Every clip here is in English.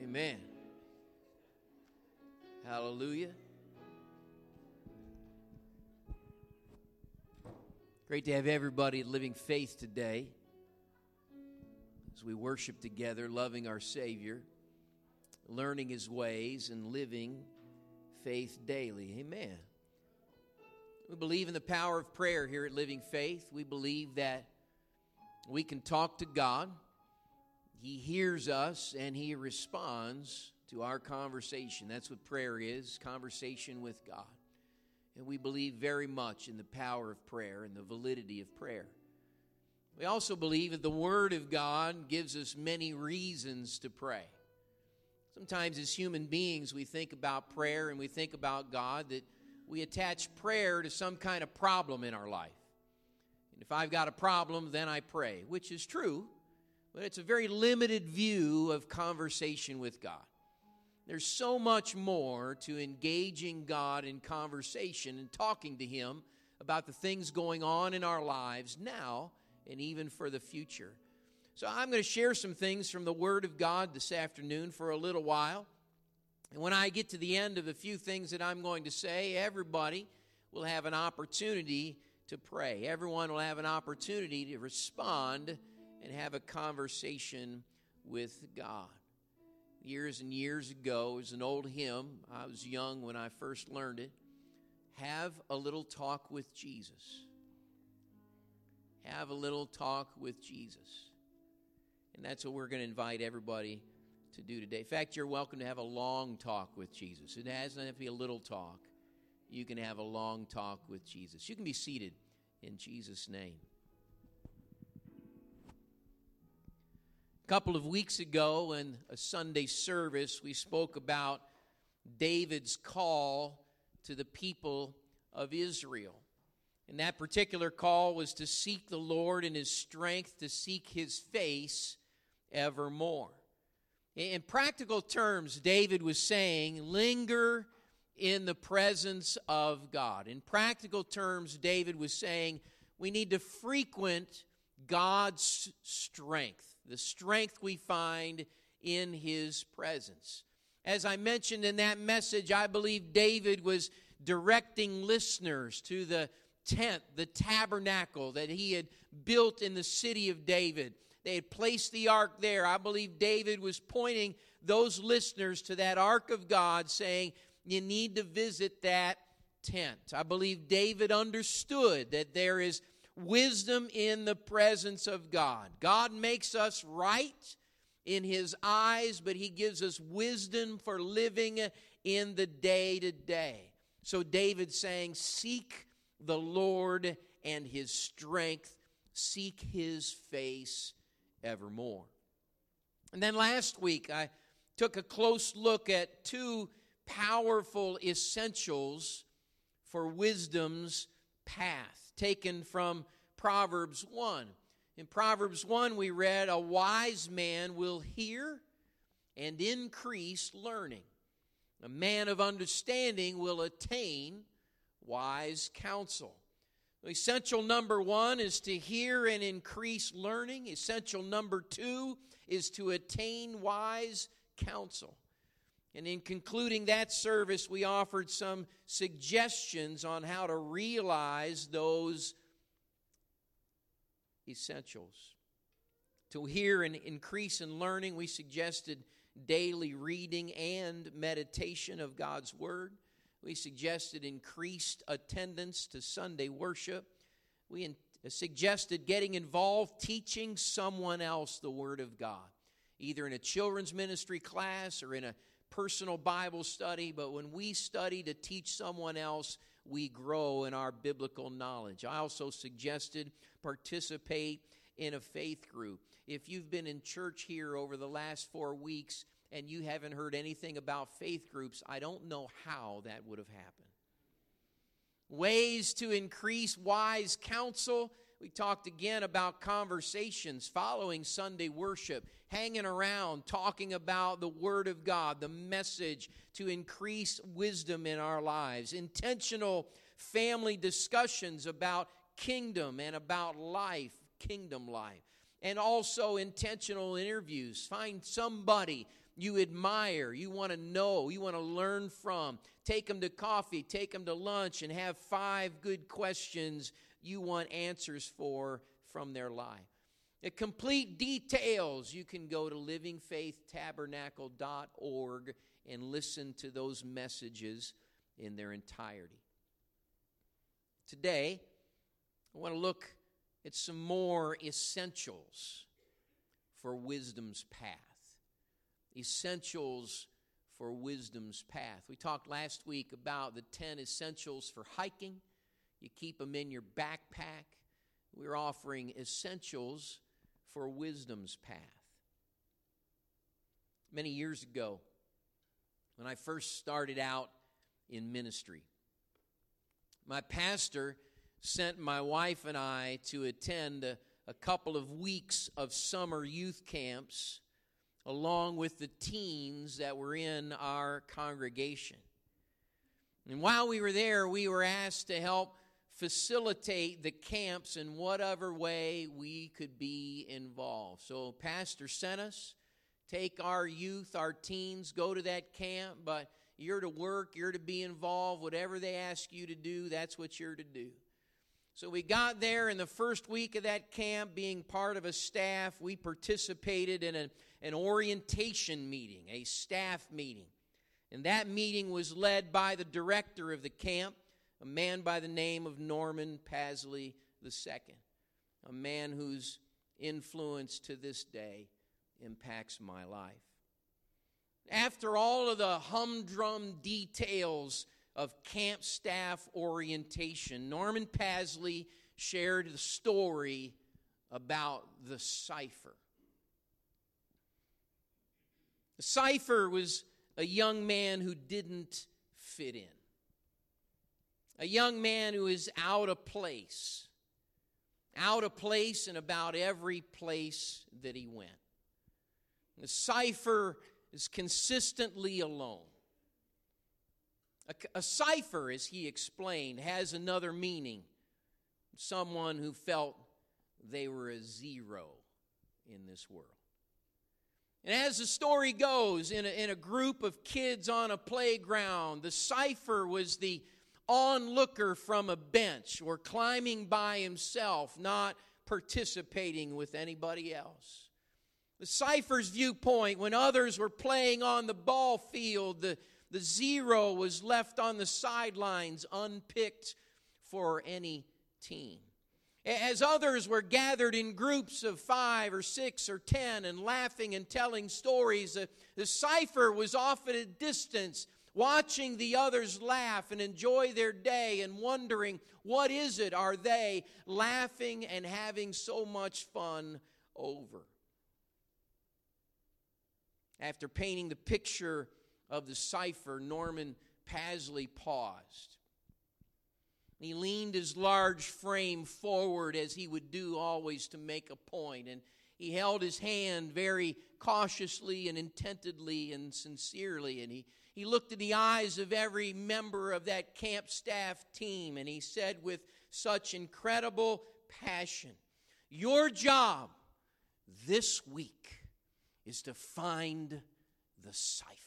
Amen. Hallelujah. Great to have everybody at Living Faith today as we worship together, loving our Savior, learning His ways, and living faith daily. Amen. We believe in the power of prayer here at Living Faith. We believe that we can talk to God. He hears us and He responds to our conversation. That's what prayer is, conversation with God. And we believe very much in the power of prayer and the validity of prayer. We also believe that the Word of God gives us many reasons to pray. Sometimes as human beings we think about prayer and we think about God that we attach prayer to some kind of problem in our life. And if I've got a problem, then I pray, which is true, but it's a very limited view of conversation with God. There's so much more to engaging God in conversation and talking to Him about the things going on in our lives now and even for the future. So I'm going to share some things from the Word of God this afternoon for a little while. And when I get to the end of a few things that I'm going to say, everybody will have an opportunity to pray. Everyone will have an opportunity to respond and have a conversation with God. Years and years ago, it was an old hymn. I was young when I first learned it. Have a little talk with Jesus. Have a little talk with Jesus. And that's what we're going to invite everybody to do today. In fact, you're welcome to have a long talk with Jesus. It doesn't have to be a little talk. You can have a long talk with Jesus. You can be seated in Jesus' name. A couple of weeks ago in a Sunday service, we spoke about David's call to the people of Israel. And that particular call was to seek the Lord in His strength, to seek His face evermore. In practical terms, David was saying, linger in the presence of God. In practical terms, David was saying, we need to frequent God's strength, the strength we find in His presence. As I mentioned in that message, I believe David was directing listeners to the tent, the tabernacle that he had built in the city of David. They had placed the ark there. I believe David was pointing those listeners to that ark of God, saying, you need to visit that tent. I believe David understood that there is wisdom in the presence of God. God makes us right in His eyes, but He gives us wisdom for living in the day-to-day. So David's saying, seek the Lord and His strength. Seek His face evermore. And then last week, I took a close look at two powerful essentials for wisdom's path, taken from Proverbs 1. In Proverbs 1, we read, a wise man will hear and increase learning. A man of understanding will attain wise counsel. Essential number 1 is to hear and increase learning. Essential number 2 is to attain wise counsel. And in concluding that service, we offered some suggestions on how to realize those essentials. To hear and increase in learning, we suggested daily reading and meditation of God's Word. We suggested increased attendance to Sunday worship. We suggested getting involved teaching someone else the Word of God, either in a children's ministry class or in a personal Bible study. But when we study to teach someone else, we grow in our biblical knowledge. I also suggested participate in a faith group. If you've been in church here over the last 4 weeks and you haven't heard anything about faith groups, I don't know how that would have happened. Ways to increase wise counsel. We talked again about conversations following Sunday worship, hanging around, talking about the Word of God, the message to increase wisdom in our lives. Intentional family discussions about kingdom and about life, kingdom life. And also intentional interviews. Find somebody you admire, you want to know, you want to learn from. Take them to coffee, take them to lunch, and have 5 good questions you want answers for from their life. The complete details, you can go to livingfaithtabernacle.org and listen to those messages in their entirety. Today, I want to look at some more essentials for wisdom's path. Essentials for wisdom's path. We talked last week about the 10 essentials for hiking. You keep them in your backpack. We're offering essentials for wisdom's path. Many years ago, when I first started out in ministry, my pastor sent my wife and I to attend a couple of weeks of summer youth camps along with the teens that were in our congregation. And while we were there, we were asked to help facilitate the camps in whatever way we could be involved. So pastor sent us, take our youth, our teens, go to that camp, but you're to work, you're to be involved. Whatever they ask you to do, that's what you're to do. So we got there in the first week of that camp, being part of a staff. We participated in an orientation meeting, a staff meeting. And that meeting was led by the director of the camp, a man by the name of Norman Pasley II, a man whose influence to this day impacts my life. After all of the humdrum details of camp staff orientation, Norman Pasley shared the story about the cipher. The cipher was a young man who didn't fit in. A young man who is out of place in about every place that he went. The cipher is consistently alone. A cipher, as he explained, has another meaning. Someone who felt they were a zero in this world. And as the story goes, in a group of kids on a playground, the cipher was the onlooker from a bench or climbing by himself, not participating with anybody else. The cipher's viewpoint, when others were playing on the ball field, the zero was left on the sidelines, unpicked for any team. As others were gathered in groups of 5 or 6 or 10 and laughing and telling stories, the cipher was off at a distance, watching the others laugh and enjoy their day and wondering, what is it are they laughing and having so much fun over? After painting the picture of the cipher, Norman Pasley paused. He leaned his large frame forward, as he would do always, to make a point, and he held his hand very cautiously and intentedly and sincerely, and he looked in the eyes of every member of that camp staff team, and he said with such incredible passion, "Your job this week is to find the ciphers."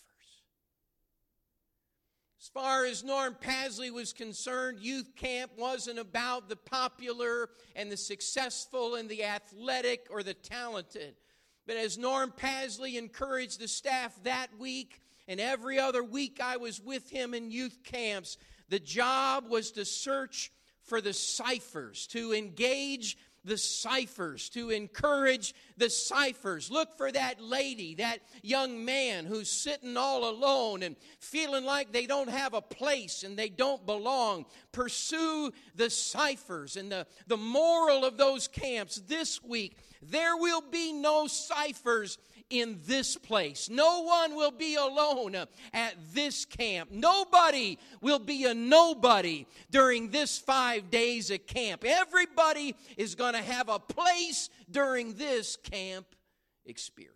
As far as Norm Pasley was concerned, youth camp wasn't about the popular and the successful and the athletic or the talented. But as Norm Pasley encouraged the staff that week and every other week I was with him in youth camps, the job was to search for the ciphers, to engage the ciphers, to encourage the ciphers. Look for that lady, that young man who's sitting all alone and feeling like they don't have a place and they don't belong. Pursue the ciphers. And the moral of those camps this week, there will be no ciphers in this place. No one will be alone at this camp. Nobody will be a nobody during this 5 days of camp. Everybody is going to have a place during this camp experience.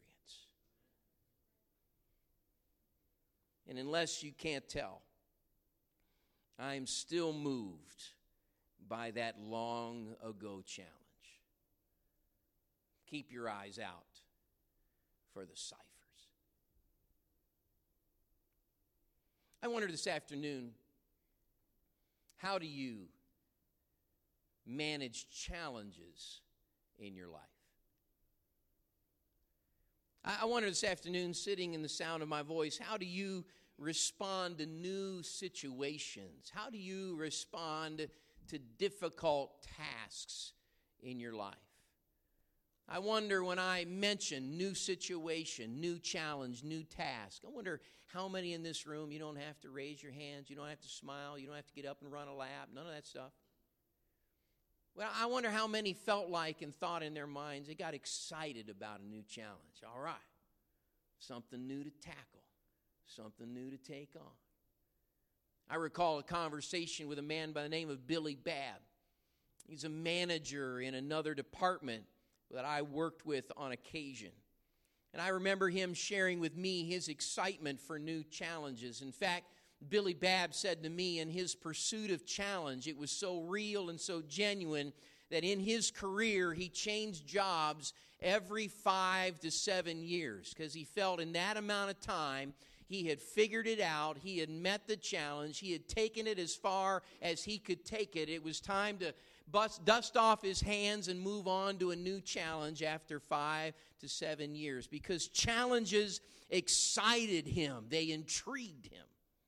And unless you can't tell, I'm still moved by that long ago challenge. Keep your eyes out for the ciphers. I wonder this afternoon, how do you manage challenges in your life? I wonder this afternoon, sitting in the sound of my voice, how do you respond to new situations? How do you respond to difficult tasks in your life? I wonder, when I mention new situation, new challenge, new task, I wonder how many in this room, you don't have to raise your hands, you don't have to smile, you don't have to get up and run a lap, none of that stuff. Well, I wonder how many felt like and thought in their minds they got excited about a new challenge. All right, something new to tackle, something new to take on. I recall a conversation with a man by the name of Billy Babb. He's a manager in another department that I worked with on occasion. And I remember him sharing with me his excitement for new challenges. In fact, Billy Babb said to me, in his pursuit of challenge, it was so real and so genuine that in his career he changed jobs every 5 to 7 years, because he felt in that amount of time he had figured it out, he had met the challenge, he had taken it as far as he could take it. It was time to dust off his hands and move on to a new challenge after 5 to 7 years, because challenges excited him, they intrigued him.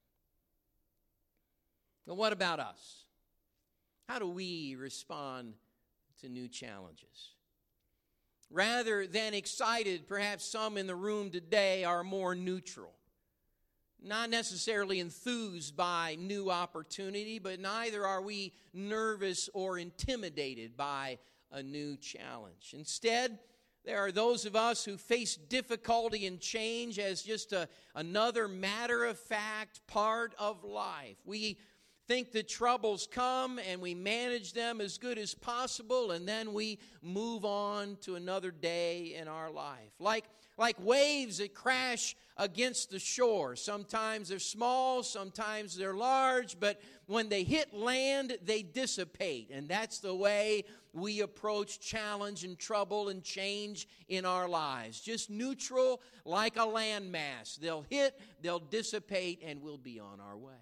But what about us? How do we respond to new challenges? Rather than excited, perhaps some in the room today are more neutral. Not necessarily enthused by new opportunity, but neither are we nervous or intimidated by a new challenge. Instead, there are those of us who face difficulty and change as just another matter-of-fact part of life. We think that troubles come and we manage them as good as possible, and then we move on to another day in our life. Like waves that crash against the shore. Sometimes they're small, sometimes they're large, but when they hit land, they dissipate. And that's the way we approach challenge and trouble and change in our lives. Just neutral, like a landmass. They'll hit, they'll dissipate, and we'll be on our way.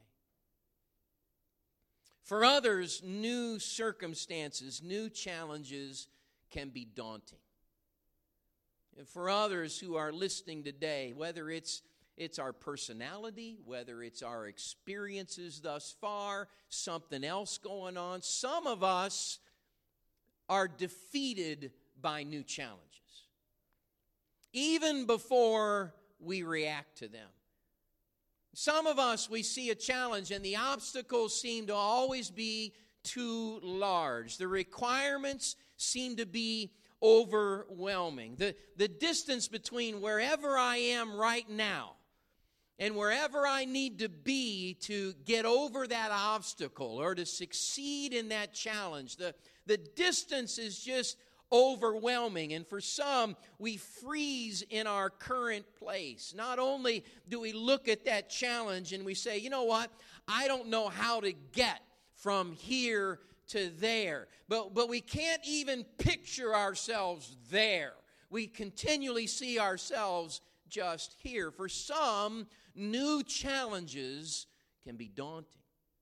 For others, new circumstances, new challenges can be daunting. And for others who are listening today, whether it's our personality, whether it's our experiences thus far, something else going on, some of us are defeated by new challenges, even before we react to them. Some of us, we see a challenge and the obstacles seem to always be too large. The requirements seem to be overwhelming. The distance between wherever I am right now and wherever I need to be to get over that obstacle or to succeed in that challenge, the distance is just overwhelming. And for some, we freeze in our current place. Not only do we look at that challenge and we say, you know what, I don't know how to get from here to there. But we can't even picture ourselves there. We continually see ourselves just here. For some, new challenges can be daunting.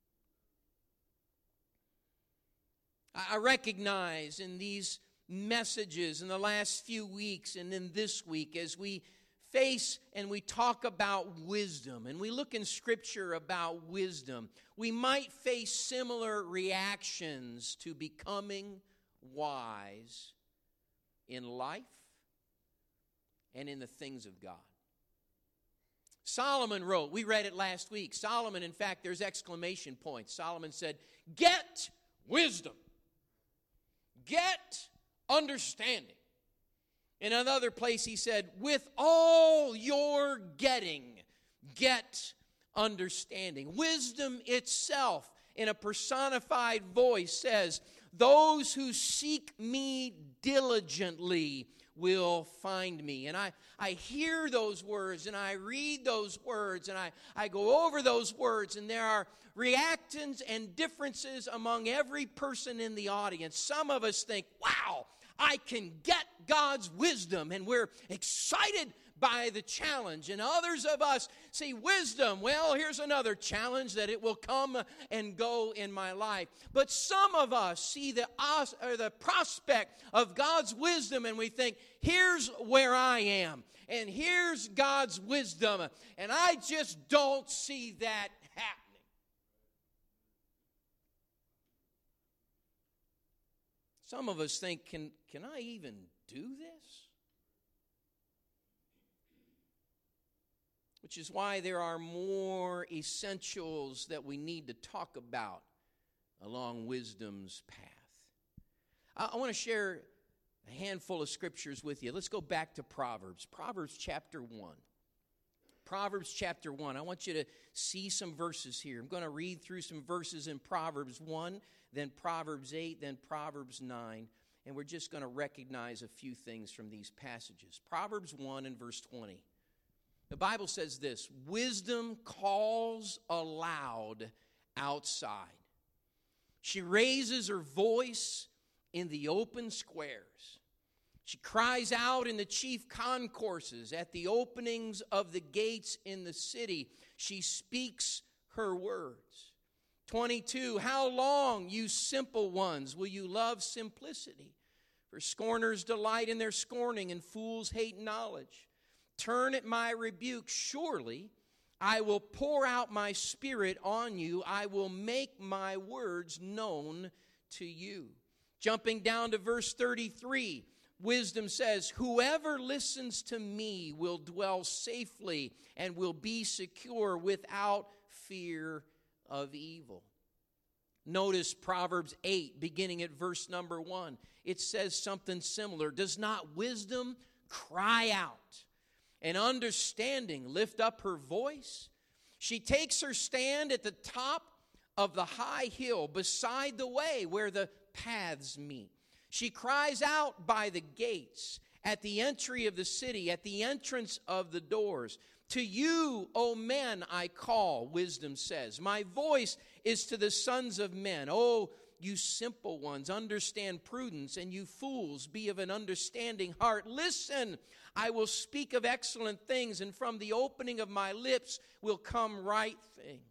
I recognize in these messages in the last few weeks and in this week, as we face and we talk about wisdom and we look in Scripture about wisdom, we might face similar reactions to becoming wise in life and in the things of God. Solomon wrote, we read it last week. Solomon, in fact, there's exclamation points. Solomon said, "Get wisdom. Get understanding." In another place he said, "With all your getting, get understanding." Wisdom itself, in a personified voice, says, "Those who seek me diligently will find me." And I hear those words and I read those words and I go over those words, and there are reactions and differences among every person in the audience. Some of us think, wow, I can get God's wisdom, and we're excited by the challenge. And others of us see wisdom. Well, here's another challenge that it will come and go in my life. But some of us see the prospect of God's wisdom, and we think, here's where I am, and here's God's wisdom, and I just don't see that happening. Some of us think, can I even do this? Which is why there are more essentials that we need to talk about along wisdom's path. I want to share a handful of scriptures with you. Let's go back to Proverbs. Proverbs chapter 1. Proverbs chapter 1. I want you to see some verses here. I'm going to read through some verses in Proverbs 1, then Proverbs 8, then Proverbs 9. And we're just going to recognize a few things from these passages. Proverbs 1 and verse 20. The Bible says this: wisdom calls aloud outside. She raises her voice in the open squares. She cries out in the chief concourses, at the openings of the gates in the city. She speaks her words. 22, how long, you simple ones, will you love simplicity? For scorners delight in their scorning, and fools hate knowledge. Turn at my rebuke. Surely I will pour out my spirit on you. I will make my words known to you. Jumping down to verse 33, wisdom says, whoever listens to me will dwell safely and will be secure without fear of evil. Notice Proverbs 8, beginning at verse number 1. It says something similar. Does not wisdom cry out, and understanding lift up her voice? She takes her stand at the top of the high hill beside the way where the paths meet. She cries out by the gates, at the entry of the city, at the entrance of the doors. To you, O men, I call, wisdom says. My voice is to the sons of men. O you simple ones, understand prudence, and you fools, be of an understanding heart. Listen, I will speak of excellent things, and from the opening of my lips will come right things.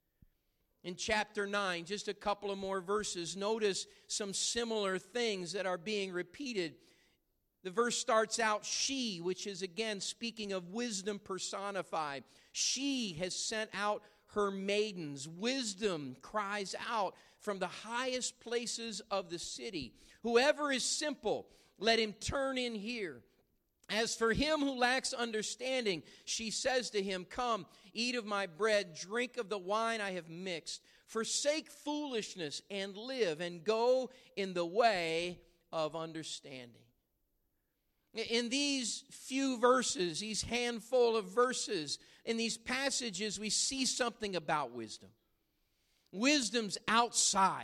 In chapter 9, just a couple of more verses, notice some similar things that are being repeated. The verse starts out, she, which is again speaking of wisdom personified. She has sent out her maidens. Wisdom cries out from the highest places of the city. Whoever is simple, let him turn in here. As for him who lacks understanding, she says to him, come, eat of my bread, drink of the wine I have mixed. Forsake foolishness and live, and go in the way of understanding. In these few verses, these handful of verses, in these passages, we see something about wisdom. Wisdom's outside.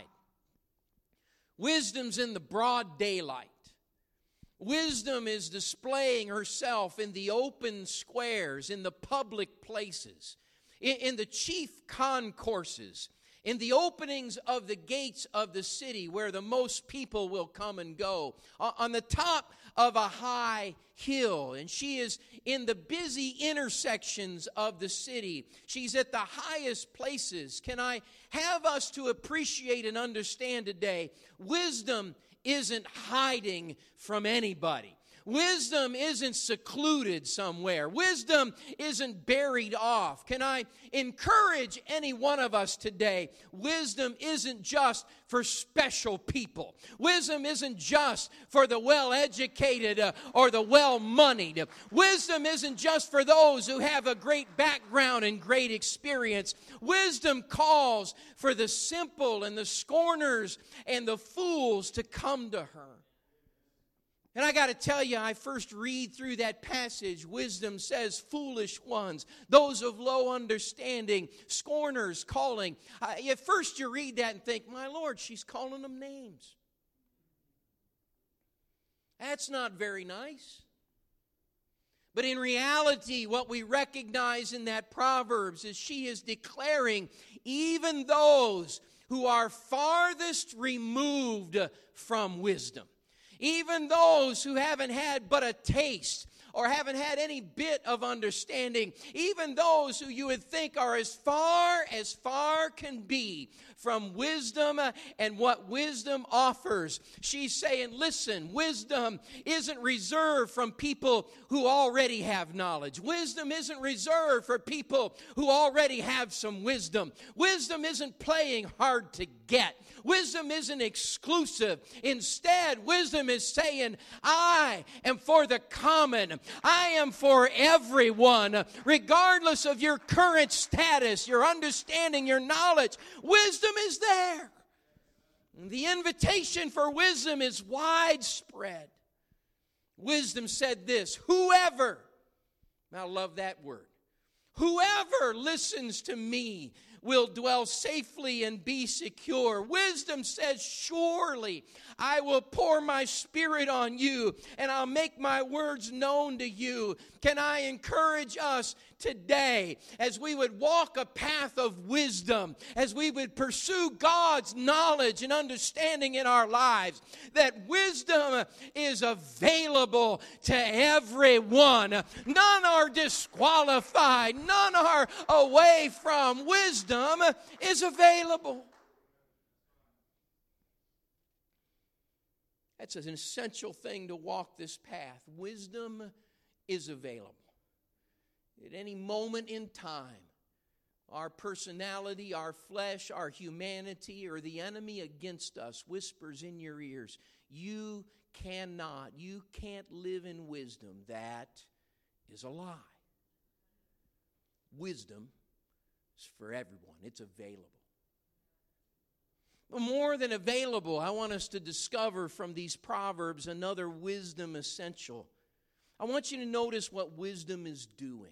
Wisdom's in the broad daylight. Wisdom is displaying herself in the open squares, in the public places, in the chief concourses, in the openings of the gates of the city where the most people will come and go, on the top of a high hill. And she is in the busy intersections of the city. She's at the highest places. Can I have us to appreciate and understand today, wisdom isn't hiding from anybody. Wisdom isn't secluded somewhere. Wisdom isn't buried off. Can I encourage any one of us today? Wisdom isn't just for special people. Wisdom isn't just for the well-educated or the well-moneyed. Wisdom isn't just for those who have a great background and great experience. Wisdom calls for the simple and the scorners and the fools to come to her. And I got to tell you, I first read through that passage. Wisdom says, foolish ones, those of low understanding, scorners calling. At first you read that and think, my Lord, she's calling them names. That's not very nice. But in reality, what we recognize in that Proverbs is she is declaring even those who are farthest removed from wisdom, Even those who haven't had but a taste or haven't had any bit of understanding, even those who you would think are as far can be from wisdom and what wisdom offers. She's saying, listen, wisdom isn't reserved from people who already have knowledge. Wisdom isn't reserved for people who already have some wisdom. Wisdom isn't playing hard to get. Wisdom isn't exclusive. Instead, wisdom is saying, I am for the common. I am for everyone, regardless of your current status, your understanding, your knowledge. Wisdom is there. The invitation for wisdom is widespread. Wisdom said this, whoever, I love that word, whoever listens to me will dwell safely and be secure. Wisdom says, surely I will pour my Spirit on you and I'll make my words known to you. Can I encourage us today as we would walk a path of wisdom, as we would pursue God's knowledge and understanding in our lives, that wisdom is available to everyone. None are disqualified. None are away from. Wisdom is available. That's an essential thing to walk this path. Wisdom is available. At any moment in time, our personality, our flesh, our humanity, or the enemy against us whispers in your ears, you can't live in wisdom. That is a lie. Wisdom is for everyone. It's available. But more than available, I want us to discover from these Proverbs another wisdom essential. I want you to notice what wisdom is doing.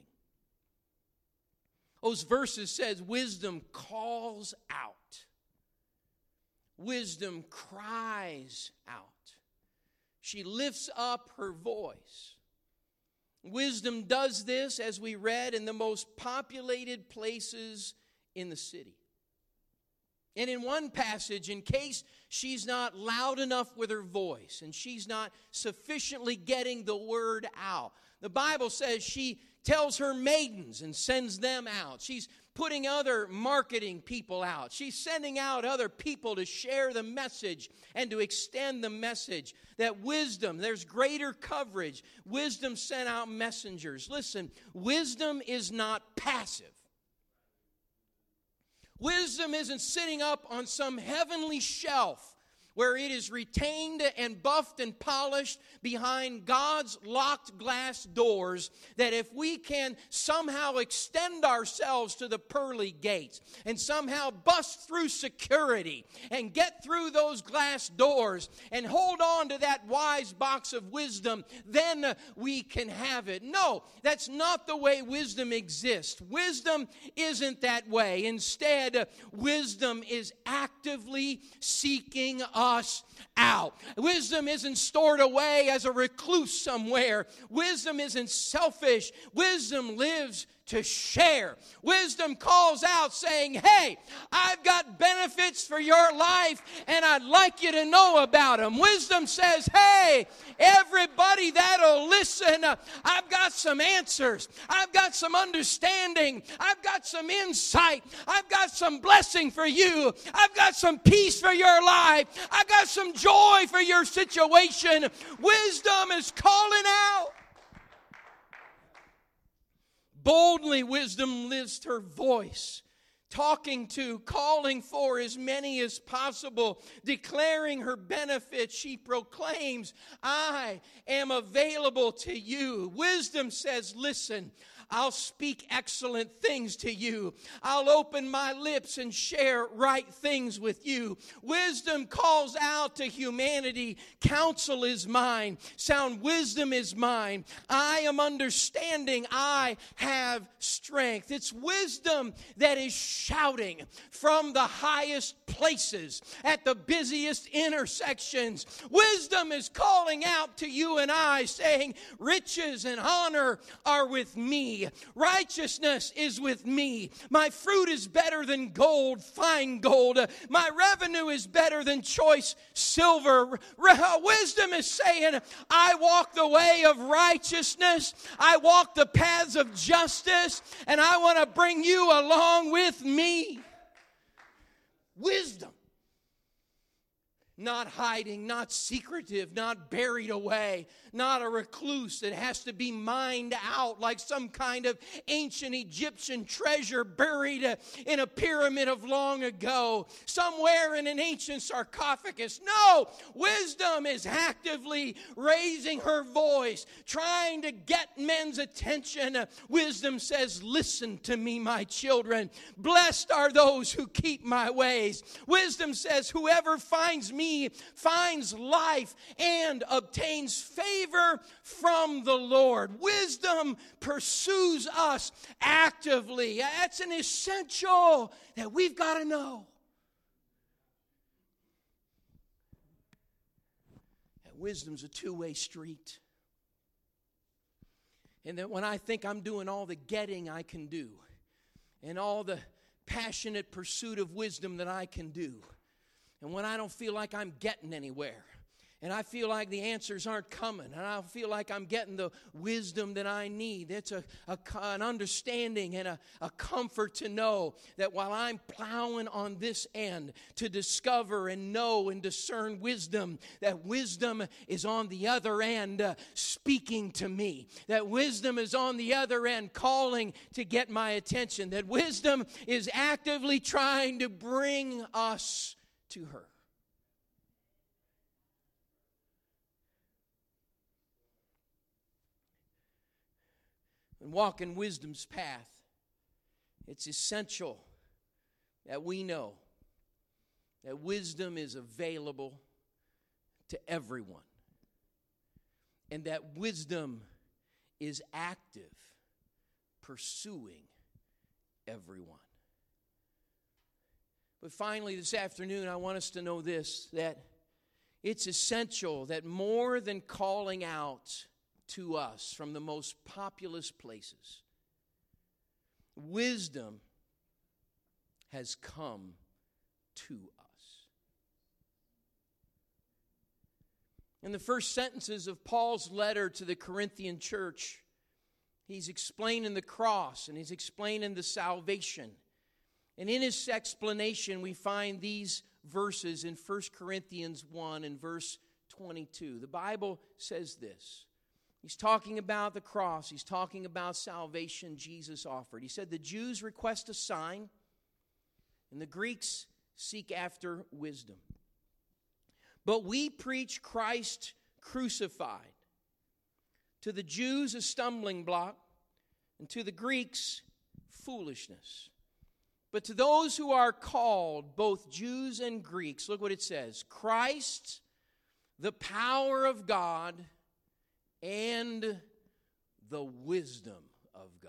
Those verses says wisdom calls out. Wisdom cries out. She lifts up her voice. Wisdom does this, as we read, in the most populated places in the city. And in one passage, in case she's not loud enough with her voice and she's not sufficiently getting the word out, the Bible says she tells her maidens and sends them out. She's putting other marketing people out. She's sending out other people to share the message and to extend the message. That wisdom, there's greater coverage. Wisdom sent out messengers. Listen, wisdom is not passive. Wisdom isn't sitting up on some heavenly shelf where it is retained and buffed and polished behind God's locked glass doors, that if we can somehow extend ourselves to the pearly gates and somehow bust through security and get through those glass doors and hold on to that wise box of wisdom, then we can have it. No, that's not the way wisdom exists. Wisdom isn't that way. Instead, wisdom is actively seeking us out. Wisdom isn't stored away as a recluse somewhere. Wisdom isn't selfish. Wisdom lives to share. Wisdom calls out saying, hey, I've got benefits for your life and I'd like you to know about them. Wisdom says, hey, everybody that'll listen, I've got some answers. I've got some understanding. I've got some insight. I've got some blessing for you. I've got some peace for your life. I've got some joy for your situation. Wisdom is calling out. Boldly, wisdom lifts her voice, talking to, calling for as many as possible, declaring her benefits. She proclaims, I am available to you. Wisdom says, listen, I'll speak excellent things to you. I'll open my lips and share right things with you. Wisdom calls out to humanity. Counsel is mine. Sound wisdom is mine. I am understanding. I have strength. It's wisdom that is shouting from the highest places at the busiest intersections. Wisdom is calling out to you and I, saying, riches and honor are with me. Righteousness is with me. My fruit is better than gold, fine gold. My revenue is better than choice silver. Wisdom is saying, I walk the way of righteousness. I walk the paths of justice, and I want to bring you along with me. Wisdom. Not hiding, not secretive, not buried away, not a recluse that has to be mined out like some kind of ancient Egyptian treasure buried in a pyramid of long ago, somewhere in an ancient sarcophagus. No, wisdom is actively raising her voice, trying to get men's attention. Wisdom says, listen to me, my children. Blessed are those who keep my ways. Wisdom says, whoever finds me finds life and obtains favor from the Lord. Wisdom pursues us actively. That's an essential that we've got to know. And wisdom's a two-way street. And that when I think I'm doing all the getting I can do, and all the passionate pursuit of wisdom that I can do, and when I don't feel like I'm getting anywhere, and I feel like the answers aren't coming, and I feel like I'm getting the wisdom that I need, it's an understanding and a comfort to know that while I'm plowing on this end to discover and know and discern wisdom, that wisdom is on the other end speaking to me, that wisdom is on the other end calling to get my attention, that wisdom is actively trying to bring us to her. And walk in wisdom's path, it's essential that we know that wisdom is available to everyone, and that wisdom is active, pursuing everyone. But finally, this afternoon, I want us to know this, that it's essential that more than calling out to us from the most populous places, wisdom has come to us. In the first sentences of Paul's letter to the Corinthian church, he's explaining the cross and he's explaining the salvation. And in his explanation, we find these verses in 1 Corinthians 1 and verse 22. The Bible says this. He's talking about the cross. He's talking about salvation Jesus offered. He said, the Jews request a sign, and the Greeks seek after wisdom. But we preach Christ crucified. To the Jews, a stumbling block, and to the Greeks, foolishness. But to those who are called, both Jews and Greeks, look what it says. Christ, the power of God, and the wisdom of God.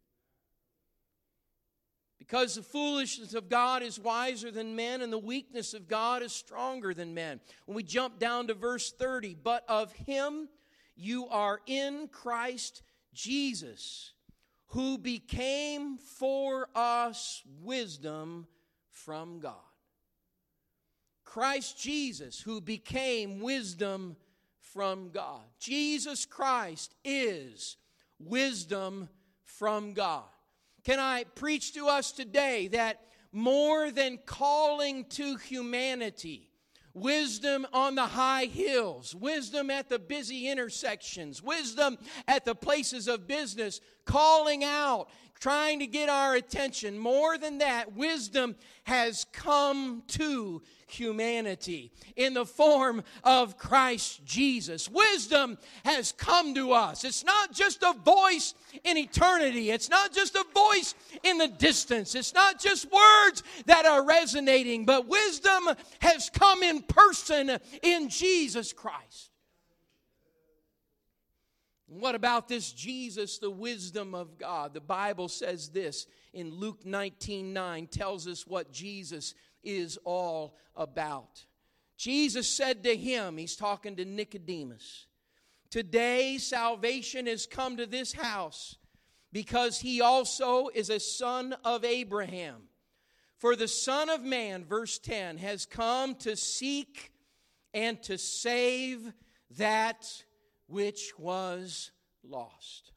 Because the foolishness of God is wiser than men, and the weakness of God is stronger than men. When we jump down to verse 30, but of him you are in Christ Jesus, who became for us wisdom from God. Christ Jesus, who became wisdom from God. Jesus Christ is wisdom from God. Can I preach to us today that more than calling to humanity, wisdom on the high hills, wisdom at the busy intersections, wisdom at the places of business, calling out, trying to get our attention. More than that, wisdom has come to humanity in the form of Christ Jesus. Wisdom has come to us. It's not just a voice in eternity. It's not just a voice in the distance. It's not just words that are resonating, but wisdom has come in person in Jesus Christ. What about this Jesus, the wisdom of God? The Bible says this in Luke 19:9, tells us what Jesus is all about. Jesus said to him, he's talking to Nicodemus, "Today salvation has come to this house, because he also is a son of Abraham. For the Son of Man," verse 10, "has come to seek and to save that which was lost."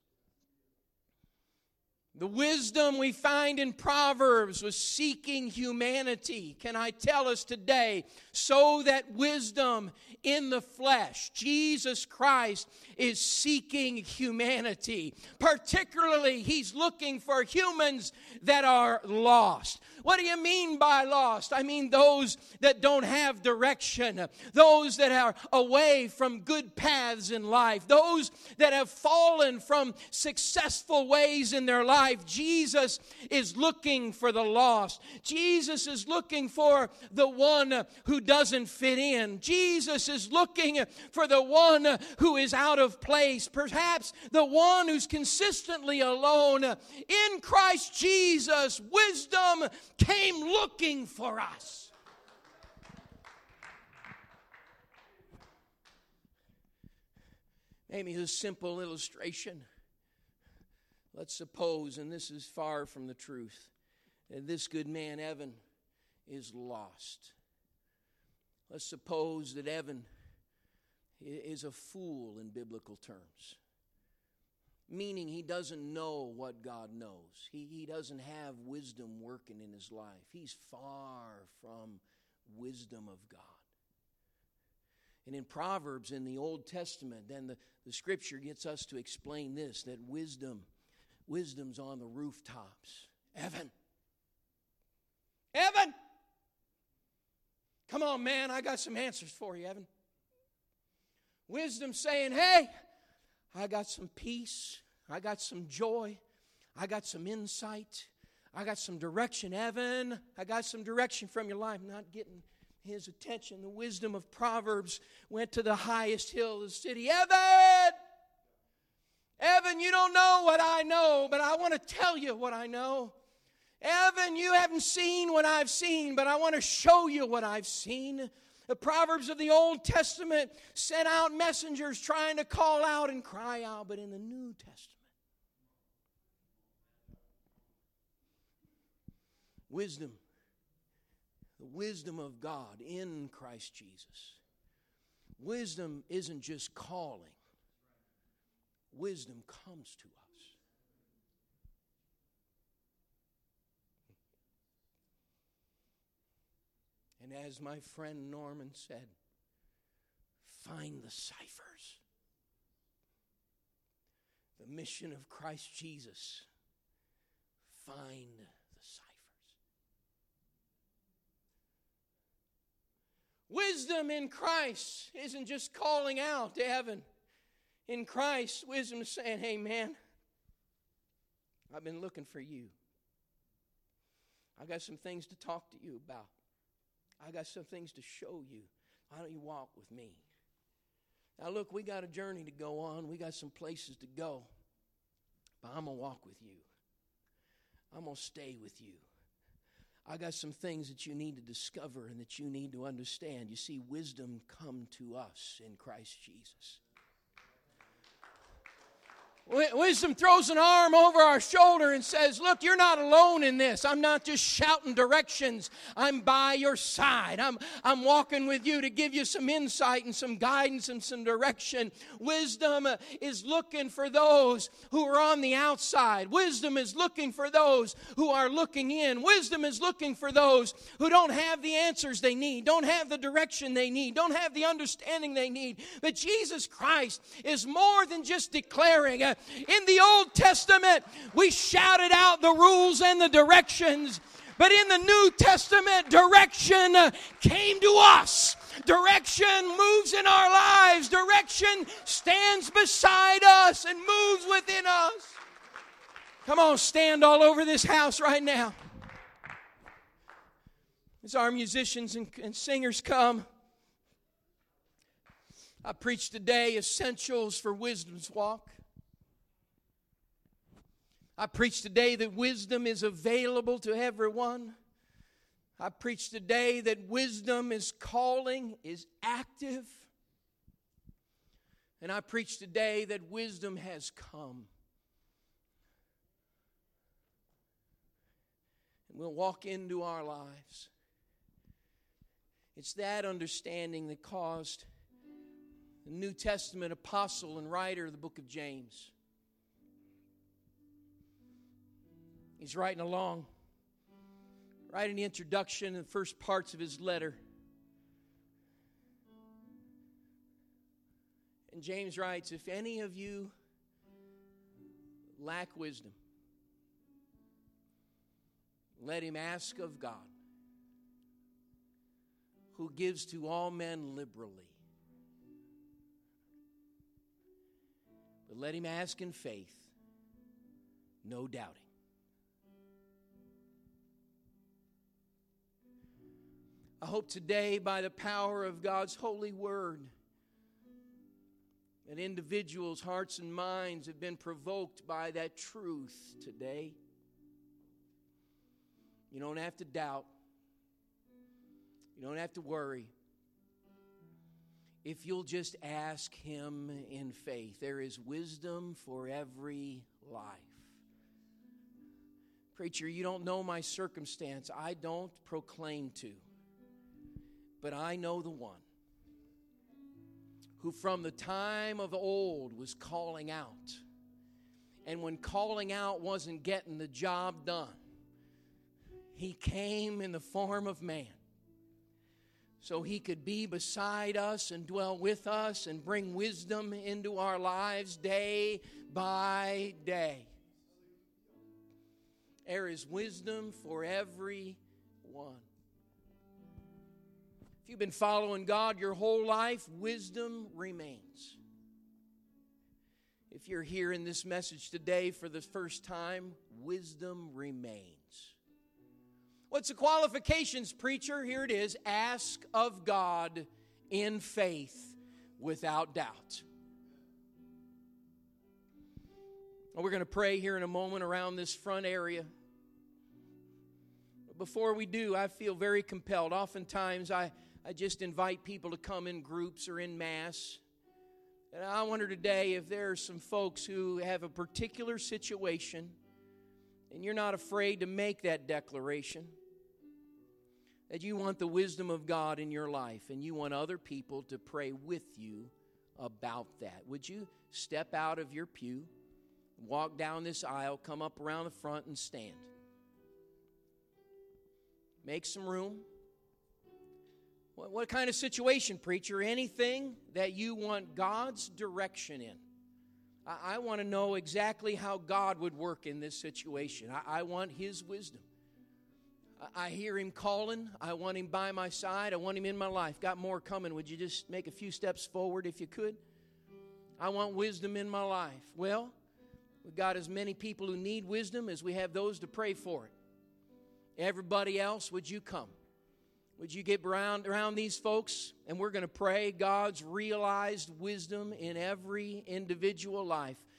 The wisdom we find in Proverbs was seeking humanity. Can I tell us today, so that wisdom in the flesh, Jesus Christ, is seeking humanity. Particularly, He's looking for humans that are lost. What do you mean by lost? I mean those that don't have direction, those that are away from good paths in life, those that have fallen from successful ways in their life. Jesus is looking for the lost. Jesus is looking for the one who doesn't fit in. Jesus is looking for the one who is out of place, perhaps the one who's consistently alone. In Christ Jesus, wisdom came looking for us. Maybe a simple illustration. Let's suppose, and this is far from the truth, that this good man, Evan, is lost. Let's suppose that Evan is a fool in biblical terms. Meaning he doesn't know what God knows. He doesn't have wisdom working in his life. He's far from wisdom of God. And in Proverbs, in the Old Testament, then the Scripture gets us to explain this, that wisdom's on the rooftops. Evan! Come on, man, I got some answers for you, Evan. Wisdom saying, hey, I got some peace. I got some joy. I got some insight. I got some direction, Evan. I got some direction from your life. Not getting his attention. The wisdom of Proverbs went to the highest hill of the city. Evan, you don't know what I know, but I want to tell you what I know. Evan, you haven't seen what I've seen, but I want to show you what I've seen. The Proverbs of the Old Testament sent out messengers trying to call out and cry out, but in the New Testament, wisdom, the wisdom of God in Christ Jesus. Wisdom isn't just calling. Wisdom comes to us. And as my friend Norman said, find the ciphers. The mission of Christ Jesus. Find the ciphers. Wisdom in Christ isn't just calling out to heaven. In Christ, wisdom is saying, hey man, I've been looking for you. I got some things to talk to you about. I got some things to show you. Why don't you walk with me? Now look, we got a journey to go on. We got some places to go. But I'm going to walk with you. I'm going to stay with you. I got some things that you need to discover and that you need to understand. You see, wisdom come to us in Christ Jesus. Wisdom throws an arm over our shoulder and says, look, you're not alone in this. I'm not just shouting directions. I'm by your side. I'm walking with you to give you some insight and some guidance and some direction. Wisdom is looking for those who are on the outside. Wisdom is looking for those who are looking in. Wisdom is looking for those who don't have the answers they need, don't have the direction they need, don't have the understanding they need. But Jesus Christ is more than just declaring. In the Old Testament, we shouted out the rules and the directions. But in the New Testament, direction came to us. Direction moves in our lives. Direction stands beside us and moves within us. Come on, stand all over this house right now. As our musicians and singers come, I preach today essentials for wisdom's walk. I preach today that wisdom is available to everyone. I preach today that wisdom is calling, is active. And I preach today that wisdom has come. And we'll walk into our lives. It's that understanding that caused the New Testament apostle and writer of the book of James. He's writing along, right in the introduction and the first parts of his letter. And James writes, if any of you lack wisdom, let him ask of God, who gives to all men liberally. But let him ask in faith, no doubting. I hope today, by the power of God's holy word, that individuals' hearts and minds have been provoked by that truth today. You don't have to doubt. You don't have to worry. If you'll just ask Him in faith, there is wisdom for every life. Preacher, you don't know my circumstance. I don't proclaim to. But I know the one who from the time of old was calling out. And when calling out wasn't getting the job done, He came in the form of man, so He could be beside us and dwell with us and bring wisdom into our lives day by day. There is wisdom for every one. If you've been following God your whole life, wisdom remains. If you're hearing this message today for the first time, wisdom remains. What's the qualifications, preacher? Here it is. Ask of God in faith without doubt. Well, we're going to pray here in a moment around this front area. But before we do, I feel very compelled. Oftentimes, I just invite people to come in groups or in mass. And I wonder today if there are some folks who have a particular situation and you're not afraid to make that declaration, that you want the wisdom of God in your life and you want other people to pray with you about that. Would you step out of your pew, walk down this aisle, come up around the front and stand? Make some room. What kind of situation, preacher? Anything that you want God's direction in. I want to know exactly how God would work in this situation. I want His wisdom. I hear Him calling. I want Him by my side. I want Him in my life. Got more coming. Would you just make a few steps forward if you could? I want wisdom in my life. Well, we've got as many people who need wisdom as we have those to pray for it. Everybody else, would you come? Would you get around these folks? And we're going to pray God's realized wisdom in every individual life.